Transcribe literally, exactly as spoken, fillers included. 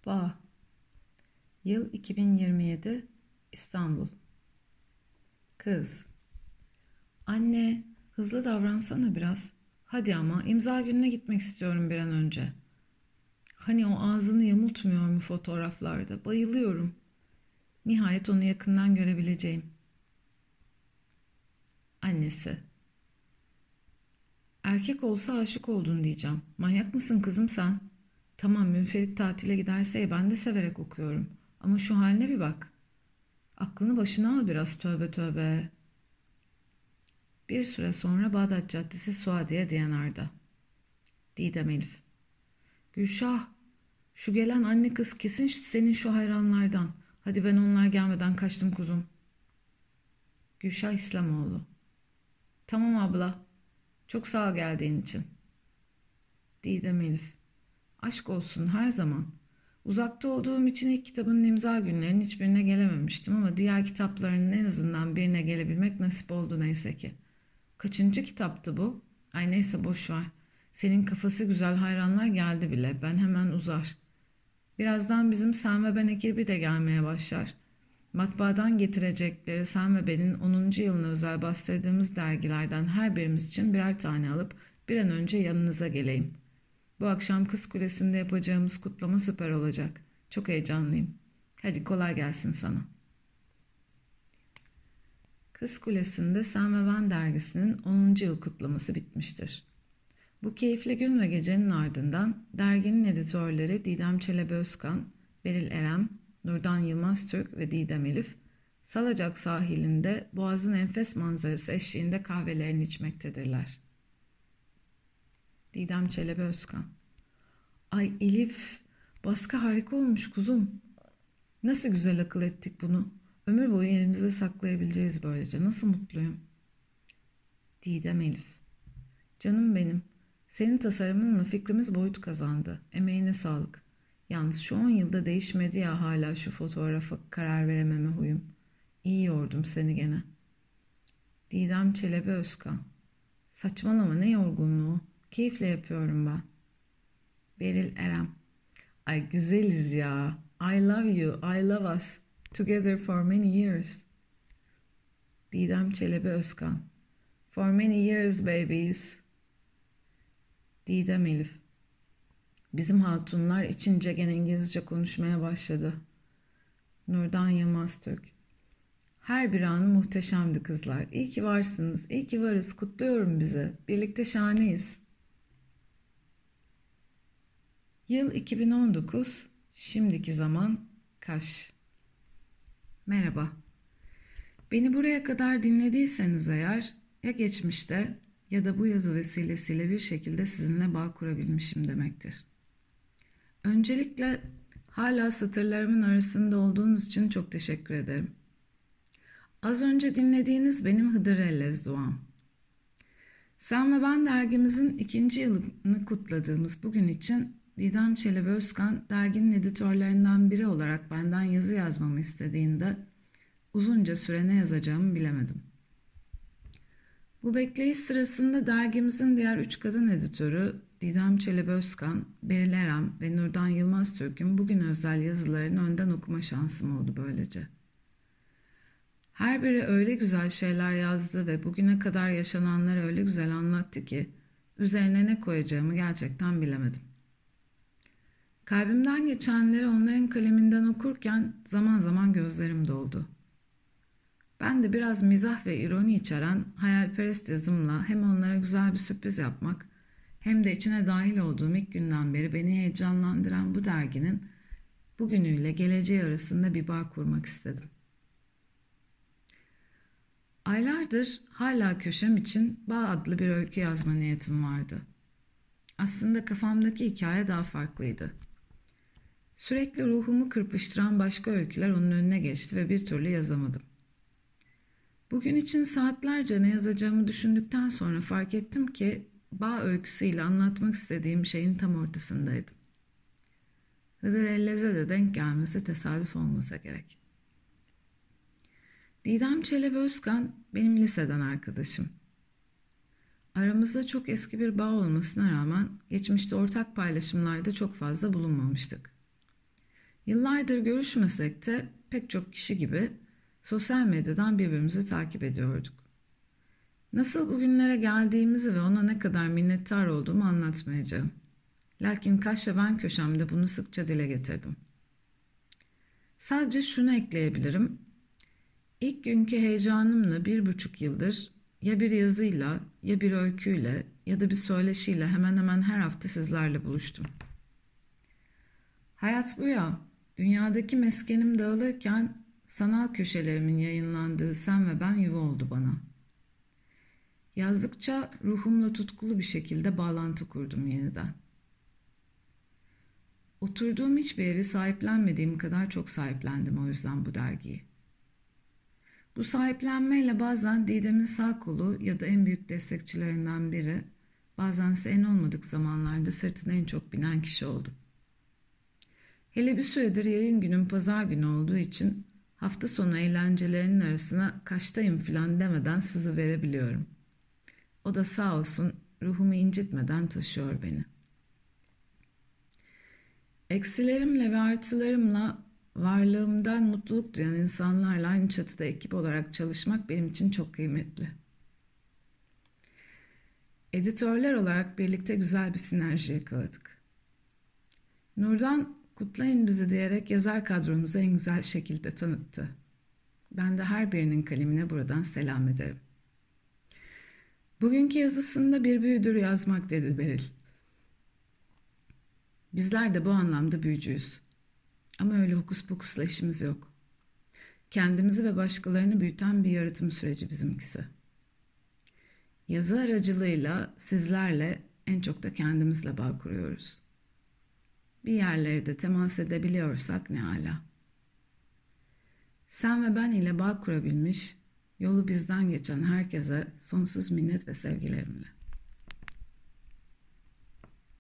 Bağ. Yıl iki bin yirmi yedi, İstanbul. Kız. Anne, hızlı davransana biraz. Hadi ama imza gününe gitmek istiyorum bir an önce. Hani o ağzını yamultmuyor mu fotoğraflarda? Bayılıyorum. Nihayet onu yakından görebileceğim. Annesi. Erkek olsa aşık oldun diyeceğim. Manyak mısın kızım sen? Tamam, münferit tatile giderse ya, ben de severek okuyorum. Ama şu haline bir bak. Aklını başına al biraz, tövbe tövbe. Bir süre sonra Bağdat Caddesi Suadiye Diyanar'da. Didem Elif. Gülşah, şu gelen anne kız kesin senin şu hayranlardan. Hadi ben onlar gelmeden kaçtım kuzum. Gülşah İslamoğlu. Tamam abla. Çok sağ ol geldiğin için. Didem Elif. Aşk olsun, her zaman. Uzakta olduğum için ilk kitabının imza günlerinin hiçbirine gelememiştim ama diğer kitaplarının en azından birine gelebilmek nasip oldu neyse ki. Kaçıncı kitaptı bu? Ay neyse, boş ver. Senin kafası güzel hayranlar geldi bile. Ben hemen uzar. Birazdan bizim Sen ve Ben ekibi de gelmeye başlar. Matbaadan getirecekleri Sen ve Ben'in onuncu yılına özel bastırdığımız dergilerden her birimiz için birer tane alıp bir an önce yanınıza geleyim. Bu akşam Kız Kulesi'nde yapacağımız kutlama süper olacak. Çok heyecanlıyım. Hadi kolay gelsin sana. Kız Kulesi'nde Sen ve Ben dergisinin onuncu yıl kutlaması bitmiştir. Bu keyifli gün ve gecenin ardından derginin editörleri Didem Çelebi Özkan, Beril Erem, Nurdan Yılmaz Türk ve Didem Elif, Salacak sahilinde Boğaz'ın enfes manzarası eşliğinde kahvelerini içmektedirler. Didem Çelebi Özkan. Ay Elif, baskı harika olmuş kuzum. Nasıl güzel akıl ettik bunu. Ömür boyu elimizde saklayabileceğiz böylece. Nasıl mutluyum. Didem Elif. Canım benim. Senin tasarımınla fikrimiz boyut kazandı. Emeğine sağlık. Yalnız şu on yılda değişmedi ya hala şu fotoğrafa karar verememe huyum. İyi yordum seni gene. Didem Çelebi Özkan. Saçmalama, ne yorgunluğu. Keyifle yapıyorum ben. Beril Erem. Ay güzeliz ya. I love you, I love us. Together for many years. Didem Çelebi Özkan. For many years babies. Didem Elif. Bizim hatunlar içince gene İngilizce konuşmaya başladı. Nurdan Yılmaz Türk. Her bir anı muhteşemdi kızlar. İyi ki varsınız, iyi ki varız. Kutluyorum bizi. Birlikte şahaneyiz. Yıl iki bin on dokuz, şimdiki zaman Kaş. Merhaba. Beni buraya kadar dinlediyseniz eğer, ya geçmişte ya da bu yazı vesilesiyle bir şekilde sizinle bağ kurabilmişim demektir. Öncelikle hala satırlarımın arasında olduğunuz için çok teşekkür ederim. Az önce dinlediğiniz benim Hıdır Ellez Doğan. Sen ve Ben dergimizin ikinci yılını kutladığımız bugün için Didem Çelebi Özkan derginin editörlerinden biri olarak benden yazı yazmamı istediğinde uzunca süre ne yazacağımı bilemedim. Bu bekleyiş sırasında dergimizin diğer üç kadın editörü Didem Çelebi Özkan, Beril Erem ve Nurdan Yılmaz Türk'ün bugün özel yazılarını önden okuma şansım oldu böylece. Her biri öyle güzel şeyler yazdı ve bugüne kadar yaşananları öyle güzel anlattı ki üzerine ne koyacağımı gerçekten bilemedim. Kalbimden geçenleri onların kaleminden okurken zaman zaman gözlerim doldu. Ben de biraz mizah ve ironi içeren hayalperest yazımla hem onlara güzel bir sürpriz yapmak hem de içine dahil olduğum ilk günden beri beni heyecanlandıran bu derginin bugünüyle geleceği arasında bir bağ kurmak istedim. Aylardır hala köşem için Bağ adlı bir öykü yazma niyetim vardı. Aslında kafamdaki hikaye daha farklıydı. Sürekli ruhumu kırpıştıran başka öyküler onun önüne geçti ve bir türlü yazamadım. Bugün için saatlerce ne yazacağımı düşündükten sonra fark ettim ki Bağ öyküsüyle anlatmak istediğim şeyin tam ortasındaydım. Hıdır Ellez'e de denk gelmesi tesadüf olmasa gerek. Didem Çelebi Özkan benim liseden arkadaşım. Aramızda çok eski bir bağ olmasına rağmen geçmişte ortak paylaşımlarda çok fazla bulunmamıştık. Yıllardır görüşmesek de pek çok kişi gibi sosyal medyadan birbirimizi takip ediyorduk. Nasıl bugünlere geldiğimizi ve ona ne kadar minnettar olduğumu anlatmayacağım. Lakin Kaş ve ben köşemde bunu sıkça dile getirdim. Sadece şunu ekleyebilirim. İlk günkü heyecanımla bir buçuk yıldır ya bir yazıyla, ya bir öyküyle, ya da bir söyleşiyle hemen hemen her hafta sizlerle buluştum. Hayat bu ya, dünyadaki meskenim dağılırken sanal köşelerimin yayınlandığı Sen ve Ben yuva oldu bana. Yazdıkça ruhumla tutkulu bir şekilde bağlantı kurdum yeniden. Oturduğum hiçbir evi sahiplenmediğim kadar çok sahiplendim o yüzden bu dergiyi. Bu sahiplenmeyle bazen Didem'in sağ kolu ya da en büyük destekçilerinden biri, bazense en olmadık zamanlarda sırtına en çok binen kişi oldum. Hele bir süredir yayın günüm pazar günü olduğu için hafta sonu eğlencelerinin arasına kaçtayım filan demeden sızı verebiliyorum. O da sağ olsun ruhumu incitmeden taşıyor beni. Eksilerimle ve artılarımla varlığımdan mutluluk duyan insanlarla aynı çatıda ekip olarak çalışmak benim için çok kıymetli. Editörler olarak birlikte güzel bir sinerji yakaladık. Nurdan kutlayın bizi diyerek yazar kadromuzu en güzel şekilde tanıttı. Ben de her birinin kalemine buradan selam ederim. Bugünkü yazısında bir büyüdür yazmak dedi Beril. Bizler de bu anlamda büyücüyüz. Ama öyle hokus pokusla işimiz yok. Kendimizi ve başkalarını büyüten bir yaratım süreci bizimkisi. Yazı aracılığıyla sizlerle en çok da kendimizle bağ kuruyoruz. Bir yerlere de temas edebiliyorsak ne âlâ. Sen ve ben ile bağ kurabilmiş, yolu bizden geçen herkese sonsuz minnet ve sevgilerimle.